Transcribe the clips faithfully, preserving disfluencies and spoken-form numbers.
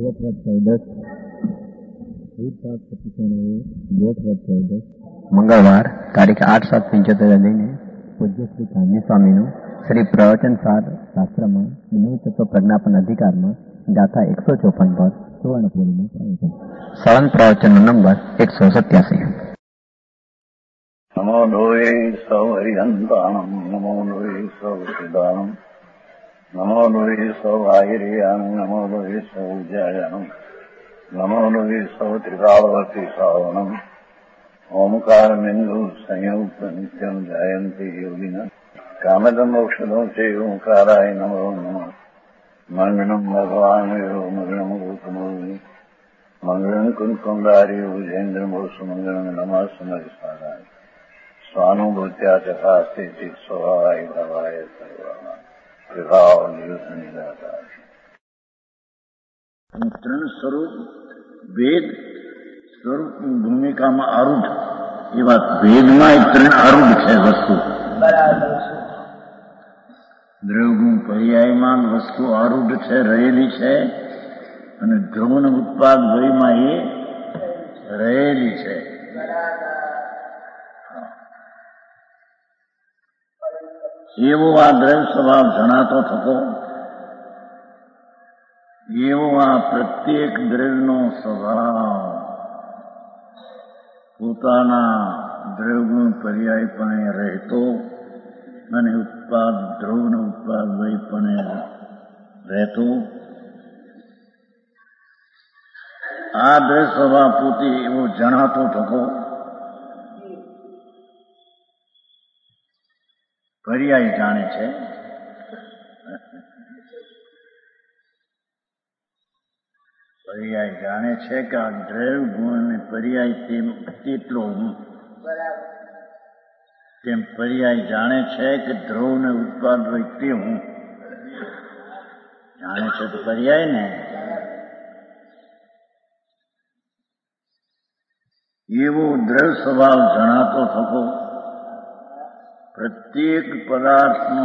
મંગળવાર તારીખ આઠ સાત પંચોતેર લઈને પૂજ્ય શ્રી ગાંધી સ્વામીનું શ્રી પ્રવચન સાર શાસ્ત્રમાં તત્વ પ્રજ્ઞાપન અધિકારમાં ગાથા એકસો ચોપન પર સુવર્ણપુરીનું પ્રવચન. સવન પ્રવચનનો નંબર એકસો સત્યાસી. નમો લોહે સૌ હરિહંતાણમ નમો લોહે સૌ સિદ્ધાણમ નમો લોહે સૌ આયર્યાણમ નમો લોહે સૌ જયાણમ નમો લોહે સૌ ત્રિકાળવતી શ્રાવણમ ઓમકાર બિંદુ સંયુક્ત નિત્યમ જયંતી યોગિના કામદમ ઔષધો છે ઓંકારાય નમો નમઃ. મંગળમ ભગવાન મંગળમ ગૌતમોની મંગળમ કુંકુંડારી ભુજેન્દ્રમોસુ મંગળમ નમઃ સમરિસારાય સ્વાનુભૂત્યા ચકાસ્તે ચિત સ્વભાવાય ભવાય સર્વા વિભાવ નિયુત નિરાકાર. ત્રણ સ્વરૂપ ભેદ સ્વરૂપની ભૂમિકામાં આરૂઢ એવા ભેદમાં એક ત્રણ આરૂઢ છે વસ્તુ. દ્રવ્યગુણ પર્યાયમાં વસ્તુ આરૂઢ છે, રહેલી છે, અને ધ્રુવન ઉત્પાદ વયમાં એ રહેલી છે. એવો આ દ્રવ્ય સ્વભાવ જણાતો થતો, એવો આ પ્રત્યેક દ્રવ્યનો સ્વભાવ પોતાના દ્રવ્યગુણ પર્યાયપણે રહેતો અને ઉત્પાદ ધ્રુવનો ઉત્પાદ વયપણે રહેતો. આ દ્રવ્ય સ્વભાવ પોતે એવો જણાતો થતો, પર્યાય જાણે છે. પર્યાય જાણે છે કે આ દ્રવ્ય ગુણ અને પર્યાય તેમ તેટલો હું, તેમ પર્યાય જાણે છે કે ધ્રુવ ને ઉત્પાદ હોય તે હું જાણે છે. તો પર્યાય ને એવો દ્રવ્ય સ્વભાવ જણાતો થતો, પ્રત્યેક પદાર્થનો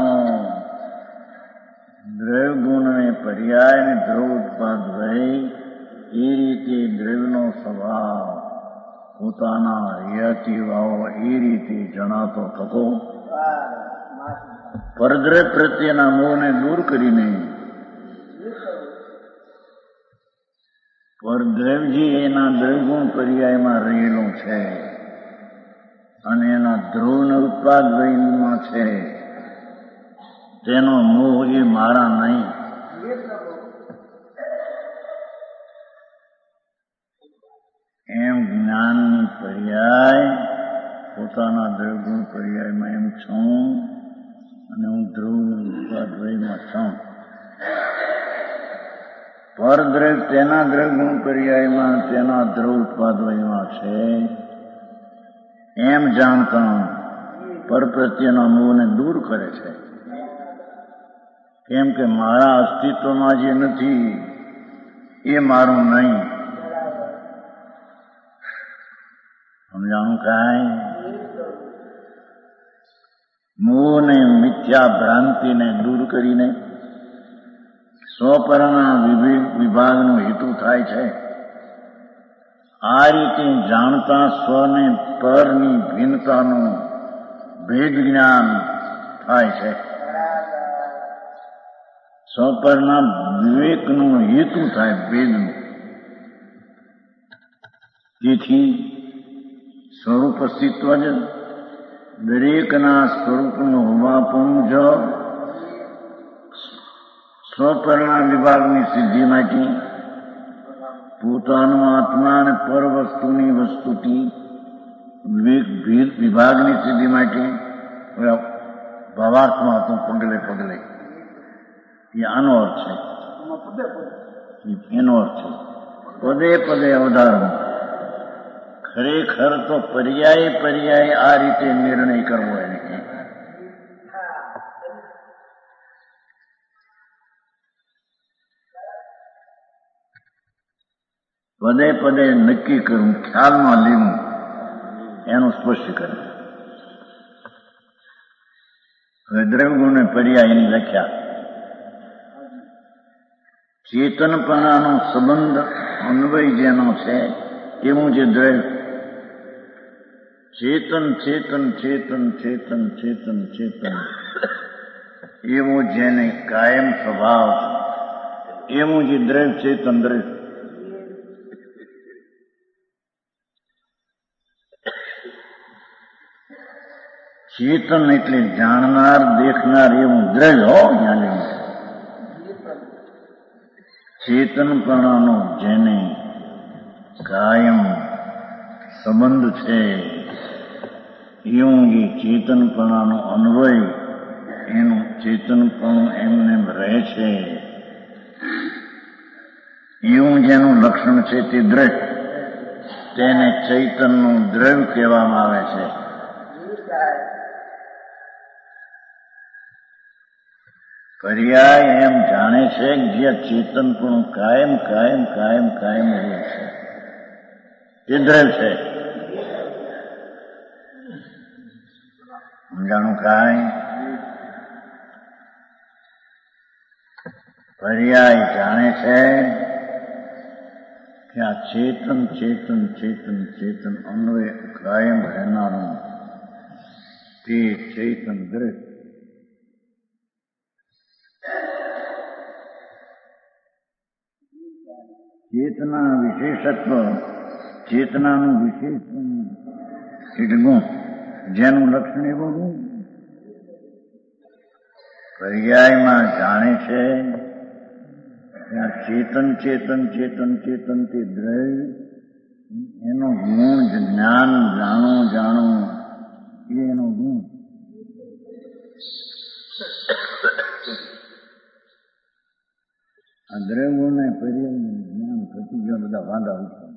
દ્રવ્ય ગુણ અને પર્યાય ને ધ્રુવ ઉત્પાદ રહે એ રીતે દ્રવ્યનો સ્વભાવ પોતાના યતિભાવો એ રીતે જણાતો થતો. પરદ્રવ્ય પ્રત્યેના મોહને દૂર કરીને પરદ્રવ્યજી એના દ્રવ્યગુણ પર્યાયમાં રહેલો છે અને એના ધ્રુવન ઉત્પાદ વયમાં છે, તેનો મોહ એ મારા નહીં. એમ જ્ઞાનની પર્યાય પોતાના દ્રવ્યગુણ પર્યાયમાં એમ છું અને હું ધ્રુવ ઉત્પાદ વયમાં છું. પરદ્રવ્ય તેના દ્રવ્યગુણ પર્યાયમાં તેના ધ્રુવ ઉત્પાદ વયમાં છે એમ જાણતા પર પ્રત્યેના મોહને દૂર કરે છે. કેમ કે મારા અસ્તિત્વમાં જે નથી એ મારું નહીં. સમજાણું કાંઈ? મોહને મિથ્યા ભ્રાંતિને દૂર કરીને સ્વપરના વિભાગનો હેતુ થાય છે. આ રીતે જાણતા સ્વને પરની ભિન્નતાનું ભેદ જ્ઞાન થાય છે. સ્વપરના વિવેકનો હેતુ થાય ભેદનું. તેથી સ્વરૂપ અસ્તિત્વ જ દરેકના સ્વરૂપનું હોવાપણું જ સ્વપરના વિભાગની સિદ્ધિ માટે પોતાનું આત્મા અને પર વસ્તુની વસ્તુથી વિવેક વિભાગની સિદ્ધિ માટે ભાવાર્થમાં હતું પગલે પગલે. એ આનો અર્થ છે, એનો અર્થ છે પદે પદે અવધારણ. ખરેખર તો પર્યાય પર્યાય આ રીતે નિર્ણય કરવો એને. પદે પદે નક્કી કરવું, ખ્યાલમાં લેવું, એનું સ્પષ્ટીકરણ. હવે દ્રવ્યગુણ પર્યાય એની વ્યાખ્યા. ચેતનપણાનો સંબંધ અન્વય જેનો છે એવું જે દ્રવ્ય ચેતન ચેતન ચેતન ચેતન ચેતન ચેતન એવો જેને કાયમ સ્વભાવ એવું જે દ્રવ્ય ચેતન દ્રવ્ય ચેતન એટલે જાણનાર દેખનાર એવું દ્રવ્ય હો જ્ઞાની ચેતનપણાનો જેને કાયમ સંબંધ છે એવું એ ચેતનપણાનો અન્વય એનું ચેતનપણું એમને રહે છે એવું જેનું લક્ષણ છે તે દ્રવ્ય તેને ચૈતનનું દ્રવ્ય કહેવામાં આવે છે. પર્યાય એમ જાણે છે કે જે ચેતનપણું કાયમ કાયમ કાયમ કાયમ રહે છે તે દ્રવ્ય છે. સમજાણું કાંઈ? પર્યાય જાણે છે કે આ ચેતન ચેતન ચેતન ચેતન અન્વય કાયમ રહેનારું તે ચેતન દ્રવ્ય. ચેતના વિશેષત્વ ચેતનાનું વિશેષ એટલે ગુણ જેનું લક્ષણ એવું ગુણ પર્યાયમાં જાણે છે કે આ ચેતન ચેતન ચેતન ચેતન તે દ્રવ્ય એનો ગુણ જ્ઞાન જાણવું જાણવું એ એનો ગુણ. આ દ્રવ્યોને પર્યાયનું જ્ઞાન ઘટી ગયા બધા વાંધા ઉઠા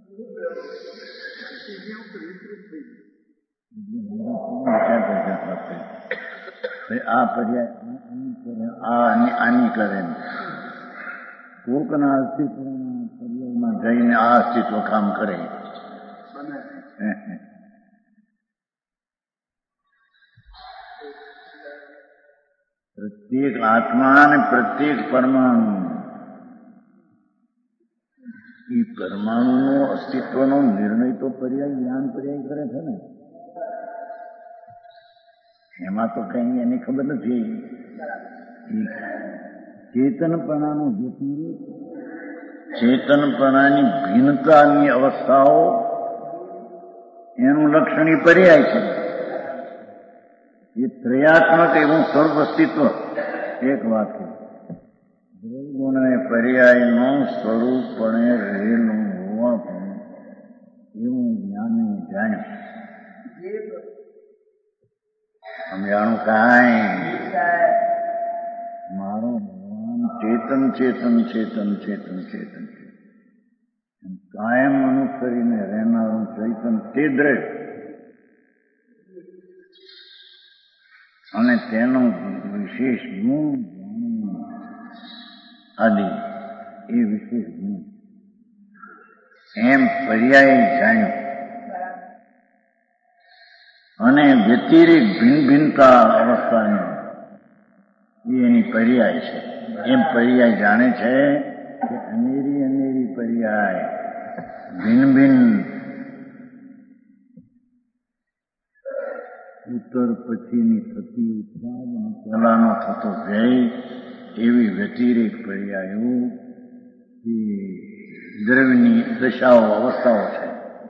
આ પર્યાય આ આની કરે કોકના અસ્તિત્વના પર્યાયમાં જઈને આ અસ્તિત્વ કામ કરે. પ્રત્યેક આત્મા અને પ્રત્યેક પરમાણુ એ પરમાણુનો અસ્તિત્વનો નિર્ણય તો પર્યાય જ્ઞાન પર્યાય કરે છે ને. એમાં તો કઈ એની ખબર નથી. ચેતનપણાનો વ્યતિરેક ચેતનપણાની ભિન્નતાની અવસ્થાઓ એનું લક્ષણ એ પર્યાય છે. એ ત્રયાત્મક એવું સર્વ અસ્તિત્વ એક વાત છે. દ્રવ્યગુણ અને પર્યાયનું સ્વરૂપપણે રહેલું હોવા પણ એવું જ્ઞાને જાણ્યું. સમજાણું કાંઈ? મારો ભગવાન ચેતન ચેતન ચેતન ચેતન ચેતન કાયમ અનુસરીને રહેનારું ચૈતન તે દ્રવ્ય અને તેનો વિશેષ ગુણ આદિ એ વિશેષ ગુણ એમ પર્યાય જાણ્યું. અને વ્યતિરેક ભિન્ન ભિન્નતા અવસ્થાની એ એની પર્યાય છે. એમ પર્યાય જાણે છે કે અનેરી અનેરી પર્યાય ભિન્ન ભિન્ન ઉત્તર પછીની થતી ઉત્પાદ અને પહેલાનો થતો વ્યય એવી વ્યતિરેક પર્યાયો એ દ્રવ્યની દશાઓ અવસ્થાઓ છે.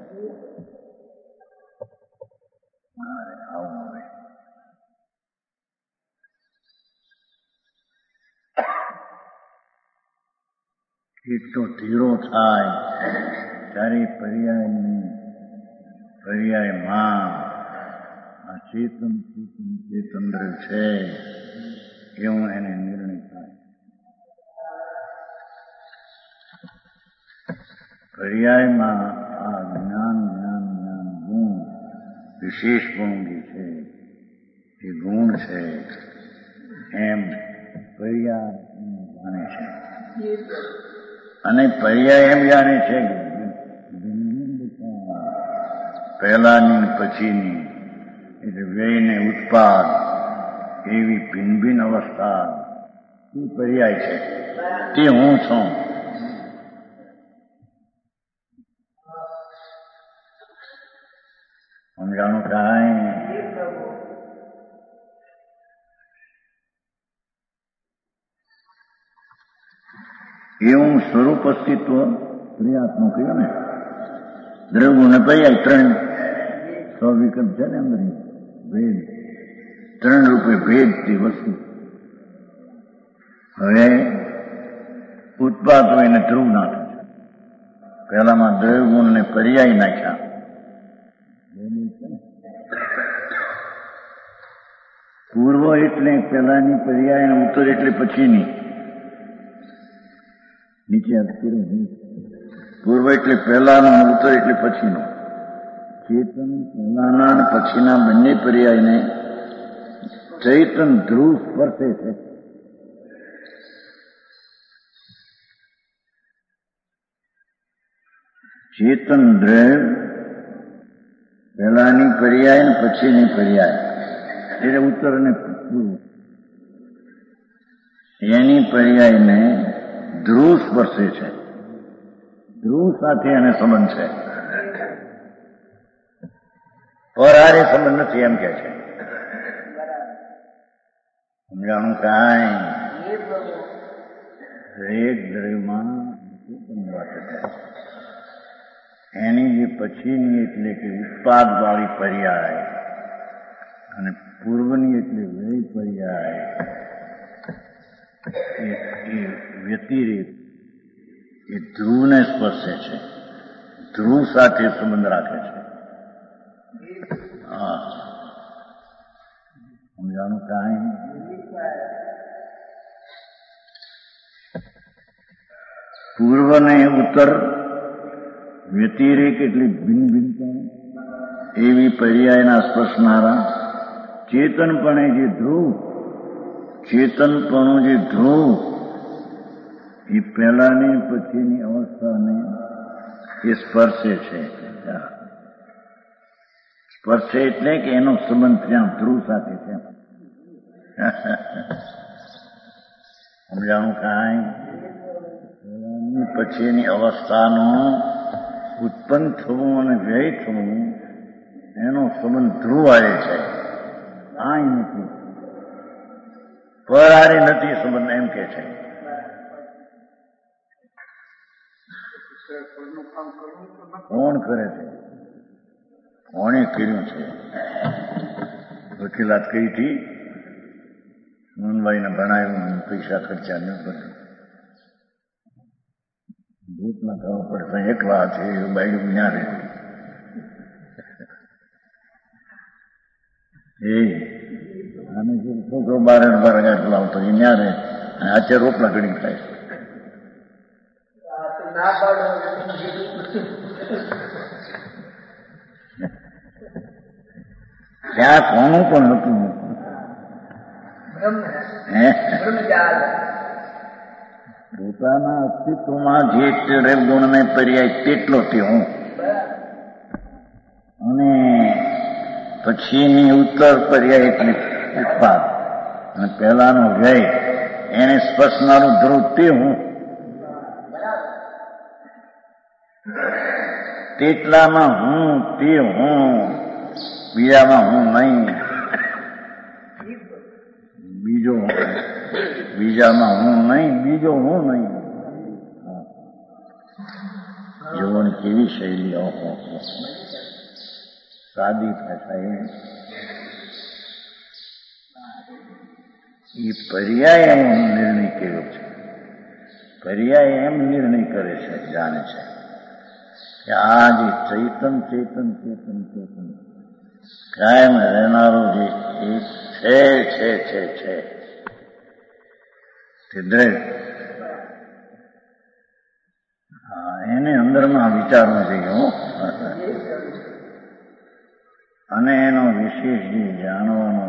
એટલો ધીરો થાય ત્યારે પર્યાયની પર્યાયમાં આ ચેતન ચેતન ચેતન છે એવું એને નિર્ણય થાય. પર્યાયમાં આ જ્ઞાન જ્ઞાન જ્ઞાન ગુણ વિશેષ ગુણ છે એ ગુણ છે એમ પર્યાય જાણે છે. અને પર્યાય એમ જાણે છે કે પહેલાની પછીની એટલે વ્યયને ઉત્પાદ એવી ભિન્ન ભિન્ન અવસ્થા એ પર્યાય છે, તે હું છું. સમજાણું કાંઈ? એવું સ્વરૂપ અસ્તિત્વ ક્રિયાત્મક કહ્યું ને, દ્રવ્ય ને પર્યાય ત્રણ સ્વવિકલ્પ છે ને અંદર ભેદ, ત્રણ રૂપે ભેદ થી વસ્તુ. હવે ઉત્પાદ હોય ને ધ્રુવ નાખે છે. પહેલામાં દ્રવ્ય ગુણ ને પર્યાય નાખ્યા. પૂર્વ એટલે પહેલાની પર્યાય અને ઉત્તર એટલે પછીની. નીચે પૂર્વ એટલે પહેલાનું, ઉત્તર એટલે પછીનું. ચેતન પહેલાના અને પછીના બંને પર્યાયને ચૈતન ધ્રુવ સ્પર્શે છે. ચેતન દ્રવ્ય પહેલાની પર્યાય ને પછીની પર્યાય એટલે ઉત્તર અને પૂર્વ, એની પર્યાયને ધ્રુવ સ્પર્શે છે. ધ્રુવ સાથે એને સંબંધ છે, પરારે સંબંધ નથી એમ કે છે. સમજાણું કાંઈ? દરેક દ્રવ્યમાં એની જે પછીની એટલે કે ઉત્પાદ વાળી પર્યાય અને પૂર્વની એટલે વ્યય પર્યાય એ વ્યતિરેક એ ધ્રુવને સ્પર્શે છે, ધ્રુવ સાથે સંબંધ રાખે છે. હા, સમજાણું કાંઈ? પૂર્વ ને ઉત્તર વ્યતિરેક એટલે ભિન્ન ભિન્નતા એવી પર્યાયના સ્પર્શનારા ચેતનપણે જે ધ્રુવ, ચેતનપણું જે ધ્રુવ એ પહેલાની પછીની અવસ્થાને એ સ્પર્શે છે. સ્પર્શે એટલે કે એનો સંબંધ ત્યાં ધ્રુવ સાથે છે. સમજાણું કાંઈ? પહેલાની પછીની અવસ્થાનું ઉત્પન્ન થવું અને વ્યય થવું એનો સંબંધ ધ્રુવ આવે છે. આ નથી, પરારે નથી સંબંધ એમ કે છે. કોણ કરે છે? કોણે કર્યું છે? વકીલાત કરી હતી, મોહનભાઈને ભણાવ્યું, પૈસા ખર્ચા ન બધું ભૂતના ખાવા પડતા એકલા છે, બાયડું ના રહે. એ આને જે છોકરો બાર બાર હજાર લાવતો એ ન્યા રહે, આચે રોટલા ઘડી ખાય. ત્યાં કોનું પણ હતું પોતાના અસ્તિત્વમાં જે દ્રવ્ય ગુણને પર્યાય તેટલો તે હું, અને પછીની ઉત્તર પર્યાય એટલે ઉત્પાદ અને પહેલાનો વ્યય એને સ્પર્શનારું ધ્રુવ તે હું. તેટલામાં હું તે હું, બીજામાં હું નહીં. બીજો બીજામાં હું નહીં, બીજો હું નહીં. જોવાની કેવી શૈલી, ઓહો, સાદી ભાષા. એ પર્યાય એમ નિર્ણય કર્યો છે. પર્યાય એમ નિર્ણય કરે છે, જાણે છે કે આ જે ચૈતન ચેતન ચેતન ચેતન કાયમ રહેનારો જે એક છે છે છે છે તે દ્રવ્ય, એને અંદરમાં વિચારવું જોઈએ અને એનો વિશેષ જે જાણવાનો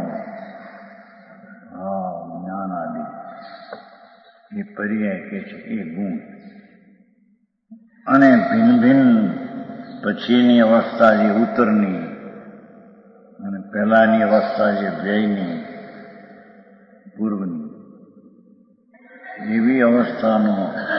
જ્ઞાન આદિ એ પર્યાય કે છે એ ગુણ. અને ભિન્ન ભિન્ન પછીની અવસ્થા જે ઉત્તરની અને પહેલાની અવસ્થા જે વ્યયની પૂર્વની એવી અવસ્થાનો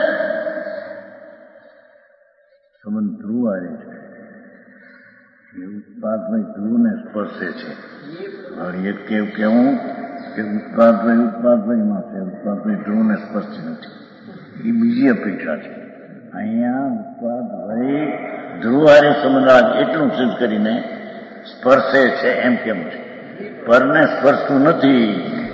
સંબંધ ધ્રુવ આવે છે. એ ઉત્પાદમય ધ્રુવને સ્પર્શે છે. એક કેવું કેવું કે ઉત્પાદમય ઉત્પાદમયમાં છે, ઉત્પાદમય ધ્રુવને સ્પર્શતી નથી. એ બીજી અપેક્ષા છે. અહીંયા ઉત્પાદમય ધ્રુવ હારે સંબંધ એટલું સિદ્ધ કરીને સ્પર્શે છે એમ કેમ છે. પરને સ્પર્શતું નથી.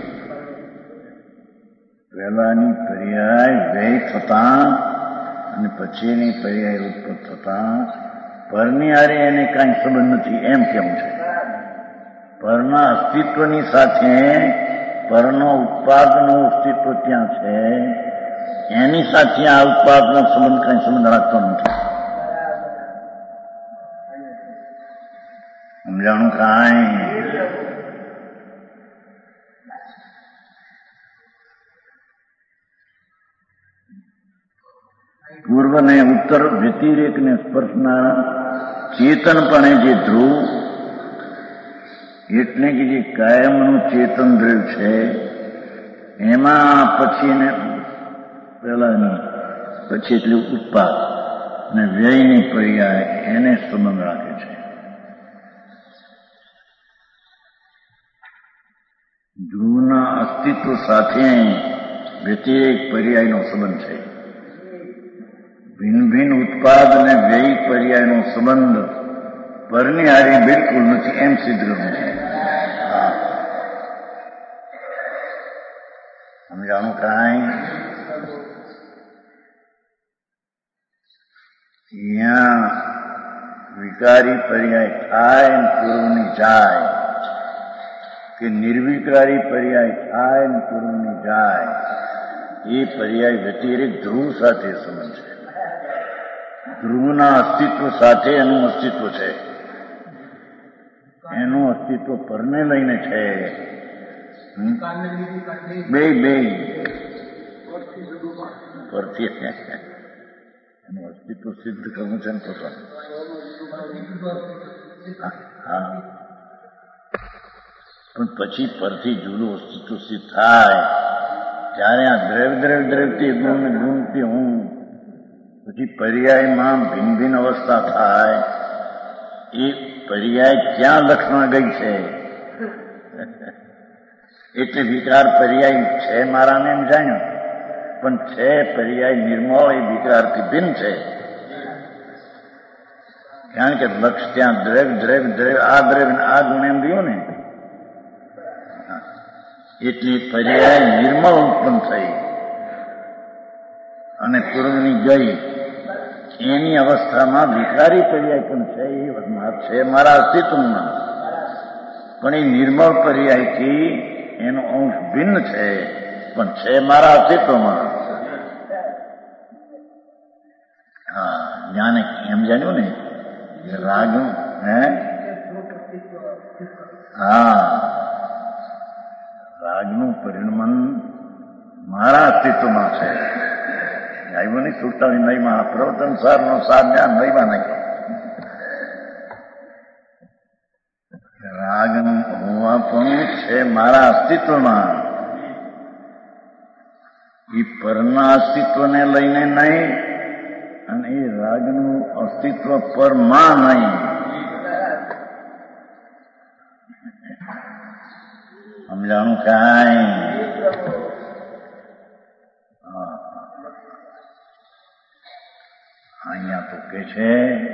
પહેલાની પર્યાય વ્યય થતા અને પછીની પર્યાય ઉત્પન્ન થતા પરની હારે એને કાંઈ સંબંધ નથી એમ કેમ છે. પરના અસ્તિત્વની સાથે પરનો ઉત્પાદનો અસ્તિત્વ ત્યાં છે, એની સાથે આ ઉત્પાદનો સંબંધ કાંઈ સંબંધ રાખતો નથી. સમજાણું કાંઈ? પૂર્વ ને ઉત્તર વ્યતિરેકને સ્પર્શનાર ચેતનપણે જે ધ્રુવ એટલે કે જે કાયમનું ચેતન દ્રવ્ય છે, એમાં પછીને પહેલાની પછી એટલું ઉત્પાદ અને વ્યયની પર્યાય એને સંબંધ રાખે છે. ધ્રુવના અસ્તિત્વ સાથે વ્યતિરેક પર્યાયનો સંબંધ છે. ભિન્ન ભિન્ન ઉત્પાદ અને વ્યય પર્યાયનો સંબંધ પરની હારે બિલકુલ નથી એમ સિદ્ધ કરવું છે. સમજાણું કાંઈ? અહીંયા વિકારી પર્યાય થાય ને પૂર્વની જાય કે નિર્વિકારી પર્યાય થાય ને પૂર્વની જાય, એ પર્યાય વ્યતિરેક ધ્રુવ સાથે સંબંધ છે. ધ્રુવના અસ્તિત્વ સાથે એનું અસ્તિત્વ છે. એનું અસ્તિત્વ પરને લઈને છે. બે બે પરથી એનું અસ્તિત્વ સિદ્ધ કરવું છે ને પોતાનું. હા, પણ પછી પરથી જુદું અસ્તિત્વ સિદ્ધ થાય ત્યારે આ દ્રવ્ય દ્રવ્ય દ્રવ્યથી ગુણ ગુણથી હું પછી પર્યાયમાં ભિન્ન ભિન્ન અવસ્થા થાય. એ પર્યાય ક્યાં લક્ષમાં ગઈ છે એટલે વિકાર પર્યાય છે મારાને એમ જાણ્યું, પણ છે પર્યાય નિર્મળ એ વિકારથી ભિન્ન છે. કારણ કે લક્ષ ત્યાં દ્રવ્ય દ્રવ્ય દ્રવ્ય આ દ્રવ્ય આ ગુણ એમ રહ્યું ને, એટલી પર્યાય નિર્મળ ઉત્પન્ન થઈ અને પૂર્વની ગઈ. એની અવસ્થામાં વિકારી પર્યાય પણ છે. એ છે મારા અસ્તિત્વમાં, પણ એ નિર્મળ પર્યાયથી એનો અંશ ભિન્ન છે, પણ છે મારા અસ્તિત્વમાં. હા, જ્ઞાને એમ જાણ્યું ને રાગનું હે હા રાગનું પરિણમન મારા અસ્તિત્વમાં છે. આવ્યું નહીં સુડતાલીસ નહીમાં પ્રવચન સાર નો સાર જ્ઞાન નહીમાં નાખ્યો. રાગનું હોવા પણ છે મારા અસ્તિત્વમાં. એ પરના અસ્તિત્વને લઈને નહીં અને એ રાગનું અસ્તિત્વ પરમાં નહીં. સમજાણું કાંઈ? અહીંયા તો કે છે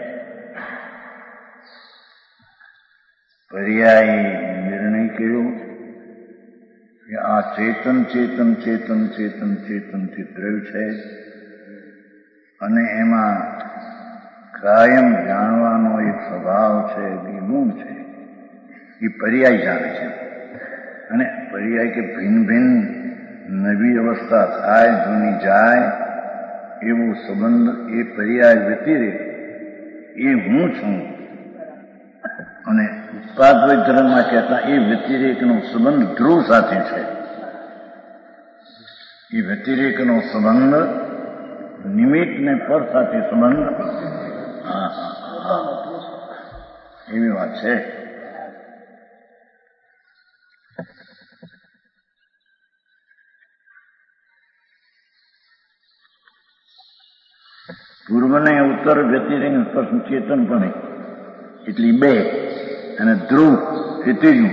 પર્યાય નિર્ણય કર્યો કે આ ચેતન ચેતન ચેતન ચેતન ચેતનથી દ્રવ્ય છે અને એમાં કાયમ જાણવાનો એક સ્વભાવ છે, એ ગુણ છે. એ પર્યાય જાણે છે. અને પર્યાય કે ભિન્ન ભિન્ન નવી અવસ્થા થાય, જૂની જાય, એવો સંબંધ એ પર્યાય વ્યતિરેક એ હું છું. અને ઉત્પાદવય ધર્મમાં કહેતા એ વ્યતિરેકનો સંબંધ ધ્રુવ સાથે છે. એ વ્યતિરેકનો સંબંધ નિમિત્ત ને પર સાથે સંબંધ હા હા એવી વાત છે. પૂર્વને ઉત્તર વ્યતિરેક સ્પર્શ ચેતનપણે એટલી બે, અને ધ્રુવ એ ત્રીજું.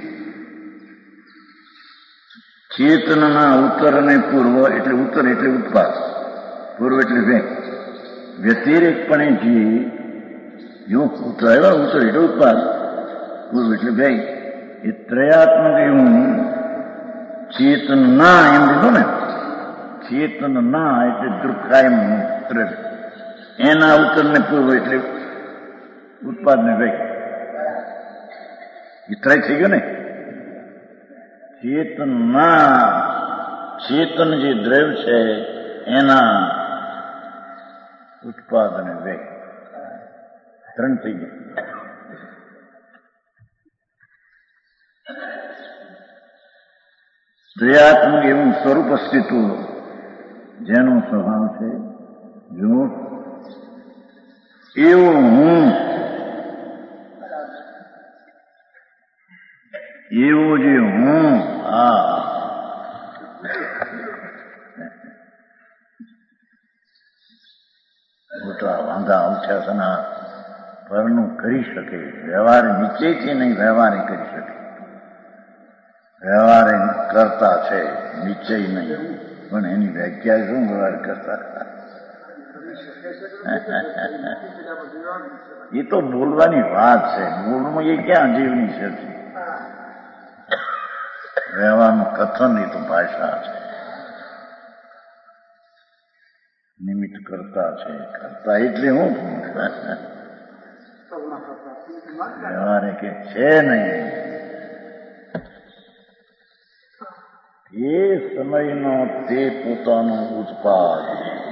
ચેતનના ઉત્તર અને પૂર્વ એટલે ઉત્તર એટલે ઉત્પાદ, પૂર્વ એટલે વે. વ્યતિરેકપણે જે જો ઉત્તર આવ્યા ઉત્તર એટલે ઉત્પાદ, પૂર્વ એટલે વે. એ ત્રયાત્મક એવું ચેતન ના એમ લીધું ને, ચેતન ના એટલે દુઃખાયમ દ્રવ્ય, એના ઉત્તર ને પૂર્વ એટલે ઉત્પાદ ને વે. એ ત્રય થઈ ગયો ને. ચેતન ના ચેતન જે દ્રવ્ય છે એના ઉત્પાદ અને વે ત્રણ થઈ ગયા. ત્રયાત્મક એવું સ્વરૂપ અસ્તિત્વ જેનો સ્વભાવ છે જો એવો હું, એવો જે હું આ મોટા વાંધા ઉઠ્યાસના પરનું કરી શકે, વ્યવહાર નીચેથી નહીં વ્યવહારે કરી શકે. વ્યવહારે કરતા છે નિશ્ચય નહીં, પણ એની વ્યાખ્યા શું વ્યવહાર કરતા? એ તો બોલવાની વાત છે, બોલવું એ ક્યાં જીવની છે. વ્યવહારનું કથન એ તો ભાષા છે, નિમિત્ત કરતા છે. કરતા એટલે હું વ્યવહારે કે છે નહીં. એ સમયનો તે પોતાનું ઉત્પાદ,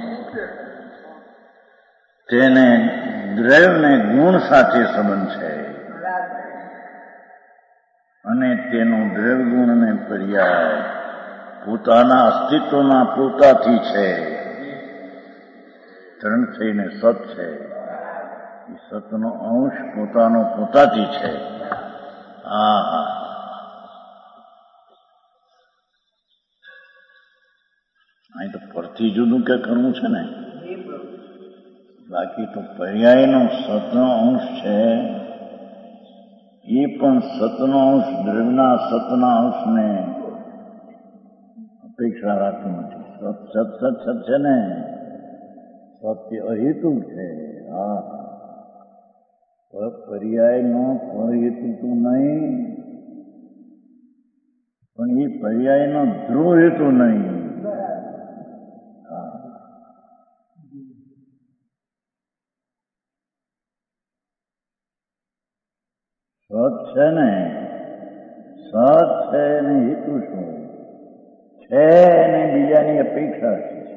તેને દ્રવ્યને ગુણ સાથે સંબંધ છે, અને તેનો દ્રવ્ય ગુણને પર્યાય પોતાના અસ્તિત્વના પોતાથી છે. ત્રણ થઈને સત છે, એ સતનો અંશ પોતાનો પોતાથી છે. હા હા, અહીં તો પરથી જુદું કે કરવું છે ને, બાકી તો પર્યાયનો સતનો અંશ છે. એ પણ સતનો અંશ દ્રવ્યના સતના અંશને અપેક્ષા રાખતું નથી. સત સત સત સત છે ને, સત્ય અહેતુ છે. હા, પર્યાયનો અહેતુ તો નહીં, પણ એ પર્યાયનો ધ્રુવ હેતુ નહીં. સત છે ને, સત છે ને હેતુ શું છે ને, બીજાની અપેક્ષા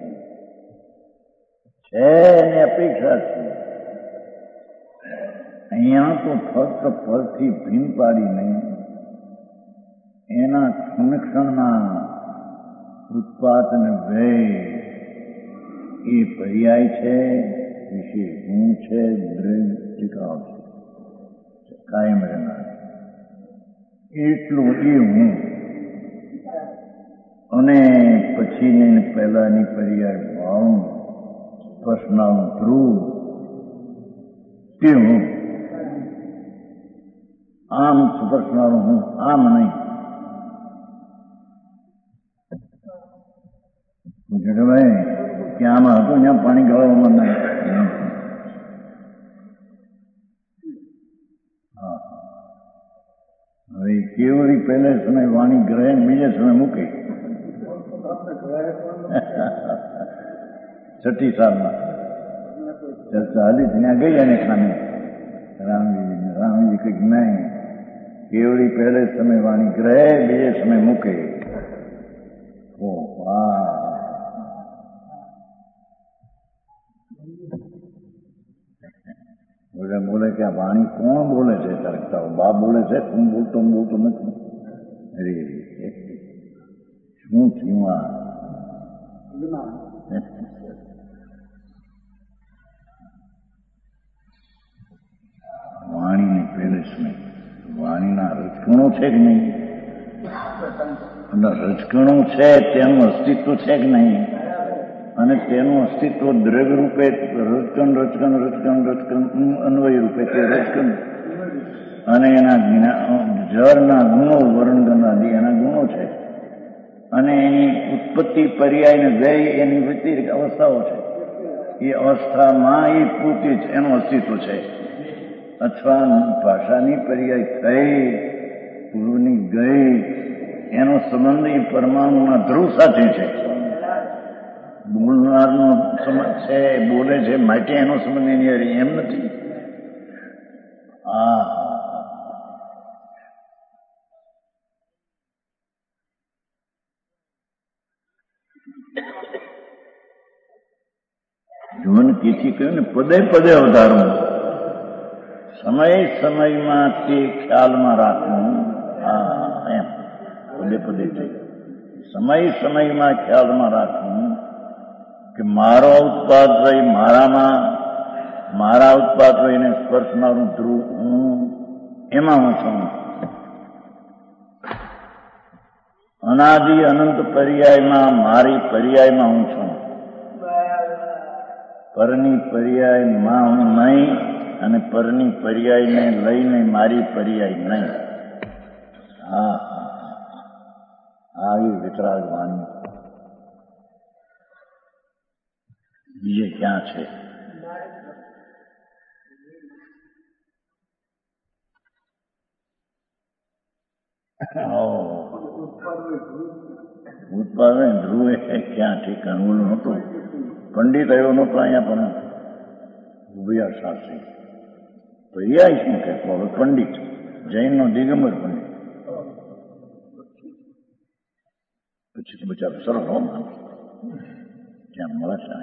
છે ને અપેક્ષા છે. અહીંયા તો ફક્ત પરથી ભીન પાડી નહીં, એના ક્ષણક્ષણના ઉત્પાદ અને વ્યય એ પર્યાય છે, વિશેષ ગુણ છે, દ્રવ્ય ટીકાવ છે, કાયમ રહેનાર એટલું એ હું. અને પછીની પહેલાની પર્યાય ભાવ સ્પર્શનાનું ધ્રુવ તે હું. આમ સ્પર્શનાનું હું, આમ નહીં. પૂછે કે ભાઈ કે આમાં હતું ત્યાં પાણી ગાળવામાં નહીં. હવે કેવડી પહેલે સમય વાણી ગ્રહે બીજે સમય મૂકી. છઠ્ઠી સાલમાં ચર્ચા હતી ત્યાં ગઈ અને ખાની રામજી રામજી કંઈક નહીં, કેવડી પહેલે સમય વાણી ગ્રહે બીજે સમય મૂકે. ઓ વાહ, બોલે બોલે કે આ વાણી કોણ બોલે છે? તરકતા બાપ બોલે છે, હું બોલતો હું બોલતો નથી. અરે શું થયું આ? વાણીને પહેલે સમય વાણીના રચકણો છે કે નહીં? અને રચકણો છે તેનું અસ્તિત્વ છે કે નહીં? અને તેનું અસ્તિત્વ દ્રવ્ય રૂપે રચકન રચકન રચકન રચકન અન્વય રૂપે તે રચકન અને એના જળના ગુણો વર્ણનાદિ એના ગુણો છે અને એની ઉત્પત્તિ પર્યાય ને વ્યય એની વ્યતિરિક્ત અવસ્થાઓ છે. એ અવસ્થામાં એ પોતે જ એનું અસ્તિત્વ છે. અથવા ભાષાની પર્યાય થઈ પૂર્વની ગઈ એનો સંબંધ એ પરમાણુના ધ્રુવ સાથે છે. બોલનારનો સંબંધ છે, બોલે છે માટે એનો સંબંધ એની હારે એમ નથી. આ જોન તેથી કહ્યું ને પદે પદે અવધારવું, સમય સમયમાં તે ખ્યાલમાં રાખવું. હા એમ પદે પદે છે સમય સમયમાં ખ્યાલમાં રાખવું કે મારો ઉત્પાદ રહી મારામાં મારા ઉત્પાદ રહીને સ્પર્શનારું ધ્રુવ હું એમાં હું છું. અનાદિ અનંત પર્યાયમાં મારી પર્યાયમાં હું છું. પરની પર્યાયમાં હું નહીં અને પરની પર્યાયને લઈને મારી પર્યાય નહીં. હા આવી વિતરાગ વાણી બીજે ક્યાં છે? ઉત્પાદન ધ્રુવ ક્યાં ઠીકાણ ઓલું નહોતું. પંડિત આવ્યો નહોતો અહીંયા પણ ઉભયા શાસ્ત્રી પર્યાય શું કહેતો હવે પંડિત જૈનનો દિગંબર પંડિત પછી તો બચારો સરળ હો માણસ ત્યાં મળે છે.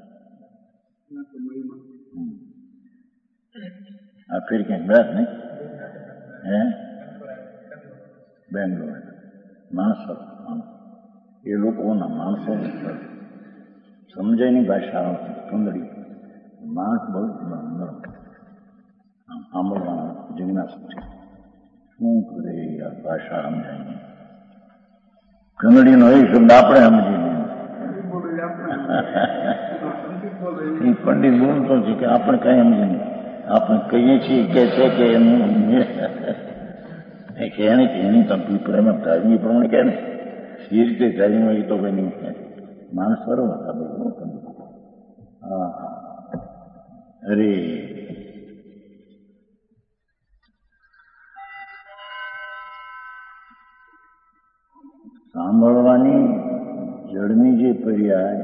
આ ફેર ક્યાંક ગયા નહીં હે બેંગ્લોર માણસો એ લોકોના માણસો સમજાયની ભાષા કંદડી માણસ બહુ સાંભળવાના જિજ્ઞાસ છે. શું કરે આ ભાષા સમજાય કંદડીનો એ શબ્દ આપણે સમજી એ પંડિત બોલતો છે કે આપણે કઈ સમજી નહીં. આપણે કહીએ છીએ કે છે કે એનું કે એને એની તકલીફ પ્રેમ ધાર્મિક પ્રમાણે કે ને એ રીતે ધાર્મિક એ તો કઈ નહીં કહે માણસ બરોબર હતા બધું. હા અરે સાંભળવાની જળની જે પર્યાય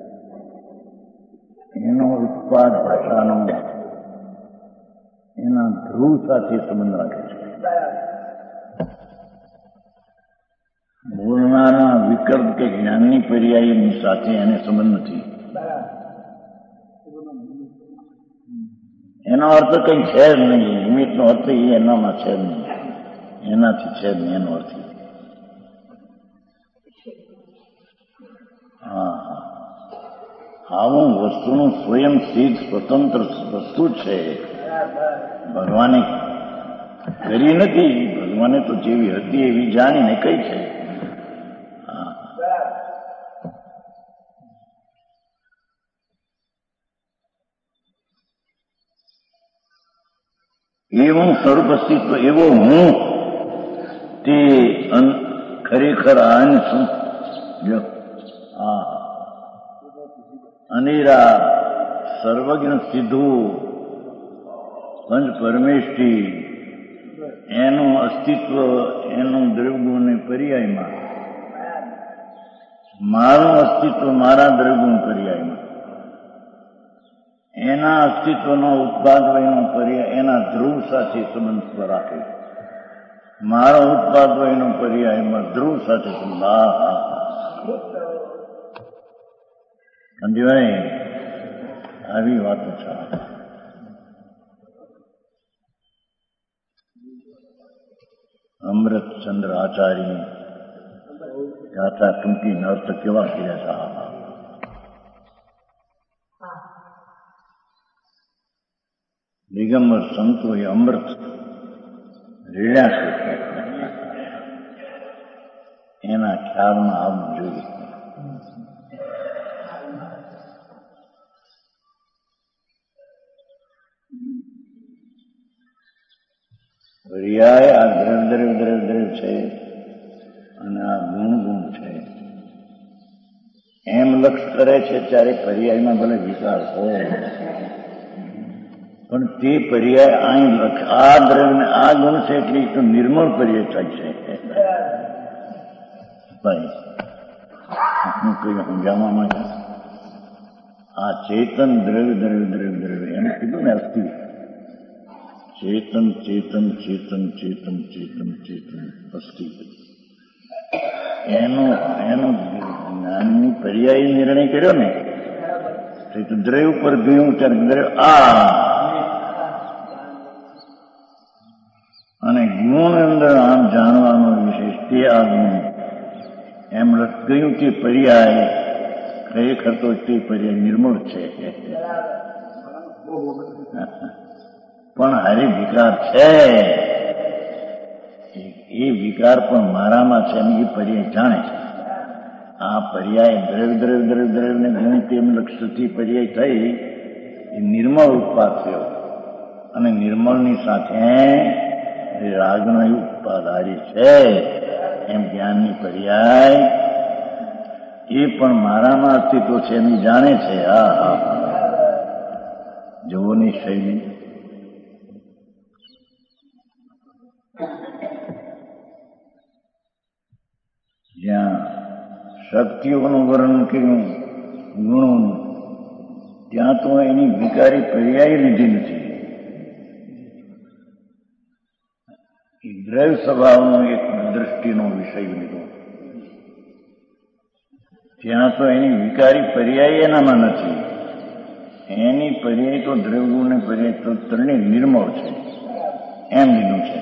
એનો ઉત્પાદ ભાષાનો એના ધ્રુવ સાથે સંબંધ રાખે છે. બોલનારા વિકલ્પ કે જ્ઞાનની પર્યાયની સાથે એને સંબંધ નથી. એનો અર્થ કઈ છે જ નહીં. નિમિત્તનો અર્થ એ એનામાં છે જ નહીં, એનાથી છે જ નહીં એનો અર્થ. હા આવું વસ્તુનું સ્વયં સિદ્ધ સ્વતંત્ર વસ્તુ છે. ભગવાને કરી નથી. ભગવાને તો જેવી હતી એવી જાણીને કઈ છે. એવું સ્વરૂપ અસ્તિત્વ એવો હું તે ખરેખર આન છું. અનેરા સર્વજ્ઞ સિદ્ધું પંચ પરમેષ્ઠી એનું અસ્તિત્વ એનું દ્રવ્યગુણ પર્યાયમાં મારું અસ્તિત્વ મારા દ્રવ્યગુણ પર્યાયમાં એના અસ્તિત્વનો ઉત્પાદવયનો પર્યાય એના ધ્રુવ સાથે સંબંધ રાખે. મારો ઉત્પાદવયનો પર્યાયમાં ધ્રુવ સાથે સંબંધ. સમજવાય આવી વાતો છે. અમૃતચંદ્ર આચાર્ય ગાથા ટૂંકીને અર્થ કેવા કર્યા હતા. દિગંબર સંતોએ અમૃત રેડ્યા છે એના ખ્યાલમાં આવવું જોઈએ. પર્યાય આ દ્રવ દ્રવ દ્રવ દ્રવ છે અને આ ગુણ ગુણ છે એમ લક્ષ કરે છે ત્યારે પર્યાયમાં ભલે વિકાર હોય પણ તે પર્યાય અહીં લક્ષ આ દ્રવ ને આ ગુણ છે એટલે તો નિર્મળ પર્યાય થાય છે. ભાઈ હું કઈ સમજાવવા માંગે આ ચેતન દ્રવ દ્રવ દ્રવ દ્રવ એમ કીધું ને અસ્થિ ચેતન ચેતન ચેતન ચેતન ચેતન ચેતન અસ્થિ એનો એનો જ્ઞાનની પર્યાય નિર્ણય કર્યો ને તો દ્રવ ઉપર ગયું ત્યારે દ્રવ આ અને ગુણ અંદર આમ જાણવાનો વિશેષ તે આ ગુણ એમ ગયું તે પર્યાય ખરેખર તો તે પર્યાય નિર્મળ છે પણ હારે વિકાર છે એ વિકાર પણ મારામાં છે એમ એ પર્યાય જાણે છે. આ પર્યાય દ્રવ દ્રવ દ્રવ દ્રવ ને ગુણ તેમ લક્ષથી પર્યાય થઈ એ નિર્મળ ઉત્પાદ થયો અને નિર્મળની સાથે રાગનો ઉત્પાદ હારી છે એમ જ્ઞાનની પર્યાય એ પણ મારામાં અસ્તિત્વ છે એમ જાણે છે. હા હા જોવોની શૈલી જ્યાં શક્તિઓનું વર્ણન કર્યું ગુણોનું ત્યાં તો એની વિકારી પર્યાય લીધી નથી. એ દ્રવ સ્વભાવનો એક દ્રષ્ટિનો વિષય લીધો ત્યાં તો એની વિકારી પર્યાય એનામાં નથી. એની પર્યાય તો દ્રવગુણ ને પર્યાય તો ત્રણેય નિર્મળ છે એમ લીધું છે.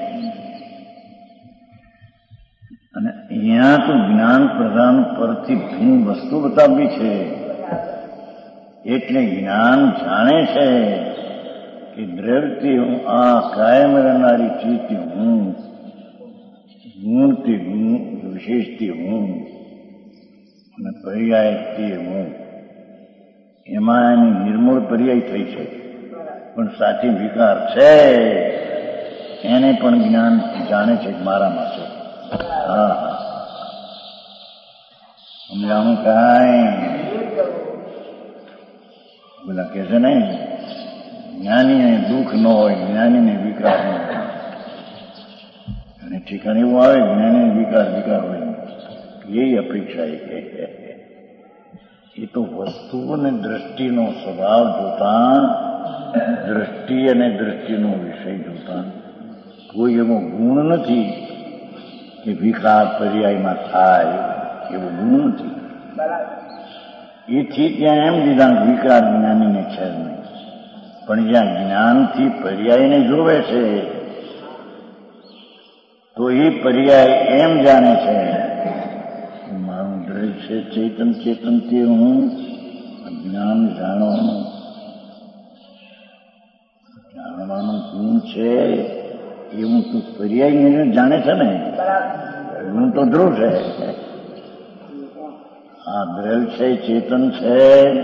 અને અહીંયા તો જ્ઞાન પ્રધાન પરથી ભિન્ન વસ્તુ બતાવવી છે એટલે જ્ઞાન જાણે છે કે દ્રવથી હું આ કાયમ રહેનારી ચીજથી હું ગુણથી ગુણ વિશેષથી હું અને પર્યાયથી હું એમાં એની નિર્મૂળ પર્યાય થઈ છે પણ સાચી વિકાર છે એને પણ જ્ઞાન જાણે છે કે મારામાં છે. હા હા સમજાવું કાંઈ બોલા કે છે ને જ્ઞાનીને દુઃખ ન હોય જ્ઞાનીને વિકાર ન હોય અને ઠીકાણ એવું આવે જ્ઞાનીને વિકાર વિકાર હોય એ અપેક્ષા એ એ તો વસ્તુ અને દ્રષ્ટિનો સ્વભાવ જોતા દ્રષ્ટિ અને દ્રષ્ટિનો વિષય જોતા કોઈ એવો ગુણ નથી કે વિકાર પર્યાયમાં થાય એવો ગુણ નથી. એથી ત્યાં એમ દીધા વિકાર જ્ઞાનીને છે જ નહીં પણ જ્યાં જ્ઞાનથી પર્યાયને જોવે છે તો એ પર્યાય એમ જાણે છે મારું દ્રવ છે ચેતન ચેતન તે હું જ્ઞાન જાણવાનું જાણવાનું ગુણ છે એવું તું પર્યાય જાણે છે ને ગુણ તો ધ્રુવ છે. આ દ્રવ છે ચેતન છે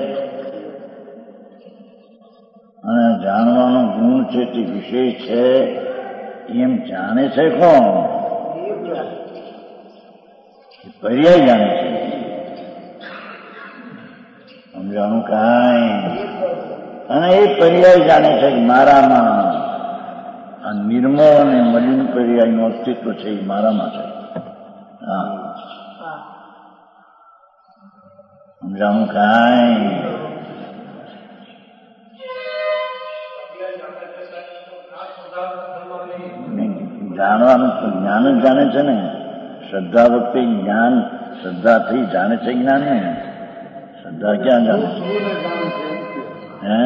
અને જાણવાનો ગુણ છે તે વિશેષ છે એમ જાણે છે કોણ? પર્યાય જાણે છે. સમજાણું કાંઈ અને એ પર્યાય જાણે છે કે મારામાં આ નિર્મળ અને મલિન પર્યાયનું અસ્તિત્વ છે એ મારામાં છે. હા સમજાણું કાંઈ જાણવાનું તો જ્ઞાન જ જાણે છે ને. શ્રદ્ધા વખતે જ્ઞાન શ્રદ્ધાથી જાણે છે જ્ઞાન ને શ્રદ્ધા ક્યાં જાણે છે? હે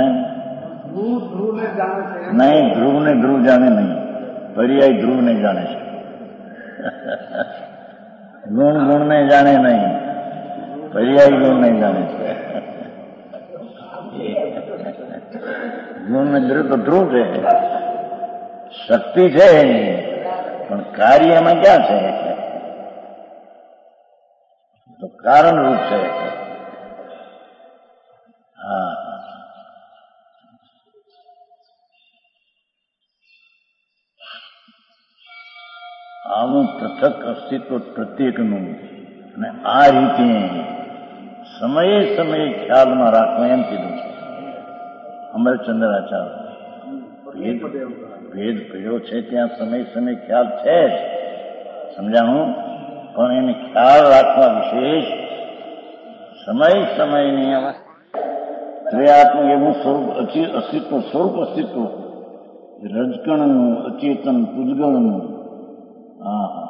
નહીં ધ્રુવ ને ધ્રુવ જાણે નહીં પર્યાય ધ્રુવ ને જાણે છે. ગુણ ગુણ ને જાણે નહીં પર્યાય ગુણ ને જાણે છે. ગુણ ને ધ્રુવ તો ધ્રુવ છે શક્તિ છે પણ કાર્યમાં ક્યાં છે? તો કારણ રૂપ છે. હા આવું પૃથક અસ્તિત્વ પ્રત્યેકનું, અને આ રીતે સમયે સમયે ખ્યાલમાં રાખવું એમ કીધું છે અમરચંદ્રાચાર્ય. ભેદ ભેદ પડ્યો છે ત્યાં સમય સમય ખ્યાલ છે જ, સમજાણું? પણ એને ખ્યાલ રાખવા વિશેષ સમય સમયની ત્રયાત્મક એવું સ્વરૂપ અસ્તિત્વ સ્વરૂપ અસ્તિત્વ રજકણનું, અચેતન પૂજગણનું. હા હા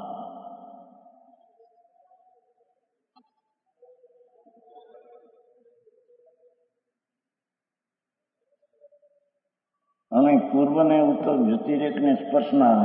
અને પૂર્વને ઉત્તર વ્યતિરેકને સ્પર્શના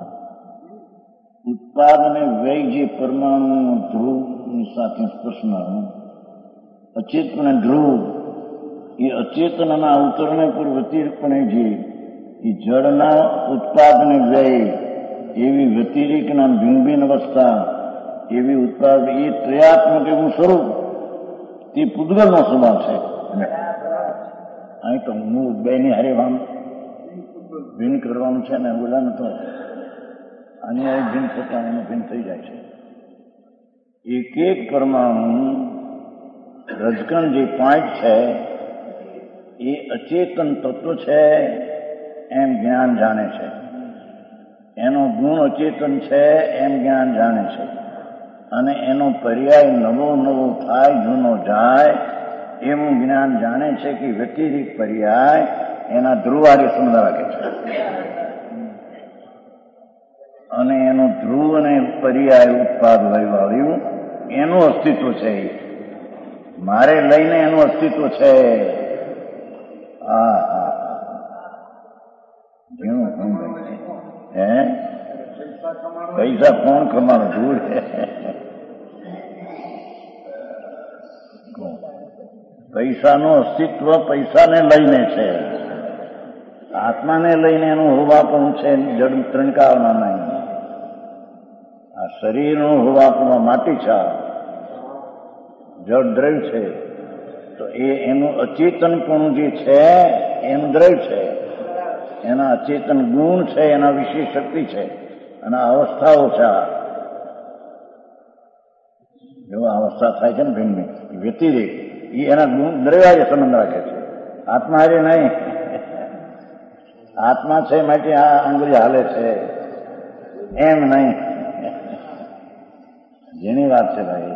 ઉત્પાદને વ્યય જે પરમાણુ ધ્રુવની સાથે સ્પર્શનારું અચેતન ધ્રુવ એ અચેતનના અવતરણે પર વ્યતિરેકપણે જે એ જળના ઉત્પાદને વ્યય એવી વ્યતિરેકના ભિન્ન ભિન્ન અવસ્થા એવી ઉત્પાદ એ ત્રયાત્મક એવું સ્વરૂપ તે પૂતગલનો સ્વભાવ છે. અહીં તો હું બેની હરેવામ ભિન્ન કરવાનું છે ને બોલાનું તો અન્ય ભિન્ન થતા એનું ભિન્ન થઈ જાય છે. એક એક પરમાણુ રજકણ જે પોઈન્ટ છે એ અચેતન તત્વ છે એમ જ્ઞાન જાણે છે. એનો ગુણ અચેતન છે એમ જ્ઞાન જાણે છે. અને એનો પર્યાય નવો નવો થાય, જૂનો જાય એવું જ્ઞાન જાણે છે કે વ્યતિરિક પર્યાય એના ધ્રુવારે સંબંધ રાખે છે. અને એનો ધ્રુવ અને પર્યાય ઉત્પાદ વૈવાળ્યું એનું અસ્તિત્વ છે. મારે લઈને એનું અસ્તિત્વ છે. હા હા જેવું સમજાય હે પૈસા કોણ કમાવે? ધૂળ પૈસાનું અસ્તિત્વ પૈસાને લઈને છે. આત્માને લઈને એનું હોવાપણું છે જડ ત્રણકાવના નહીં. આ શરીરનું હોવાપણું માટી છે, જડ દ્રવ્ય છે. તો એ એનું અચેતનપણું જે છે એનું દ્રવ્ય છે. એના અચેતન ગુણ છે, એના વિશેષ શક્તિ છે, અને અવસ્થાઓ છે. જો અવસ્થા થાય છે ને ભિન્ન વ્યતિરેક એ એના ગુણ દ્રવ્ય સંબંધ રાખે છે. આત્મા હારે નહીં. આત્મા છે માટે આ આંગળી હાલે છે એમ નહીં. જેની વાત છે ભાઈ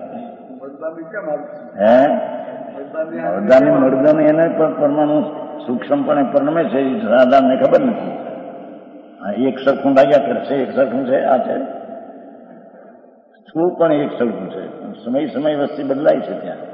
હે મરદાની મરદાની એને પણ પરમાણુ સૂક્ષ્મપણે પરણમે છે. સાધારણને ખબર નથી. આ એક સરખું લાગ્યા કરશે, એક સરખું છે. આ છે સ્થૂળ પણ એક સરખું છે. સમય સમય વસ્તી બદલાય છે ત્યાં.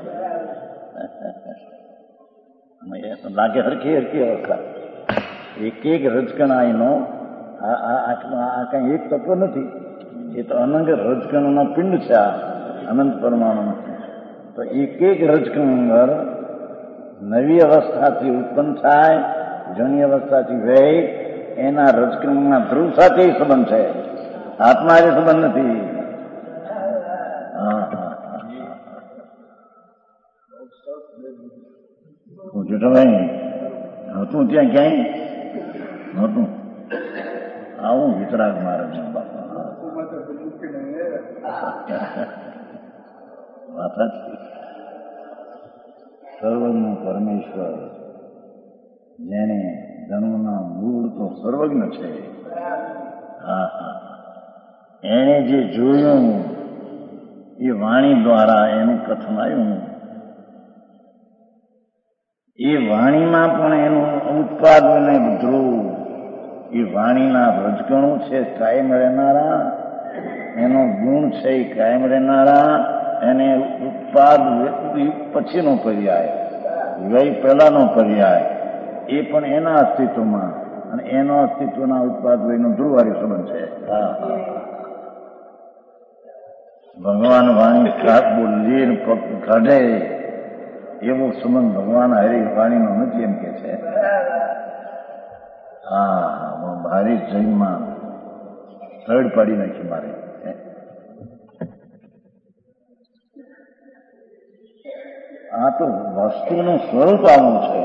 લાગે હરખી હરખી અવસ્થા. એક એક રજકણાઈનો આ કઈ એક તત્વ નથી. એ તો અનંત રજકણનો પિંડ છે. આ અનંત પરમાણુ. તો એક એક રજકણ અંદર નવી અવસ્થાથી ઉત્પન્ન થાય, જૂની અવસ્થાથી વ્યય એના રજકણના ધ્રુવ સાથે સંબંધ છે. આત્મા એ સંબંધ નથી. હા હા જોતો ભાઈ હતું ત્યાં ક્યાંય નહોતું. આવું વિતરાગ મારે બાપા વાત સર્વજ્ઞ પરમેશ્વર જેને જન્મના મૂળ તો સર્વજ્ઞ છે. હા હા એને જે જોયું એ વાણી દ્વારા એનું કથનાયું. એ વાણીમાં પણ એનું ઉત્પાદન ધ્રુવ એ વાણીના રજકણો છે કાયમ રહેનારા. એનો ગુણ છે એ કાયમ રહેનારા. એને ઉત્પાદ પછીનો પર્યાય, વ્યય પહેલાનો પર્યાય એ પણ એના અસ્તિત્વમાં, અને એનો અસ્તિત્વના ઉત્પાદ વયનો ધ્રુવારી સંબંધ છે. હા હા ભગવાન વાણી બોલીએ કાઢે એવો સંબંધ ભગવાન હરી વાણીનો નથી એમ કે છે. હા ભારી જૈનમાં થર્ડ પાડી નાખી મારે. આ તો વસ્તુનું સ્વરૂપ આવું છે.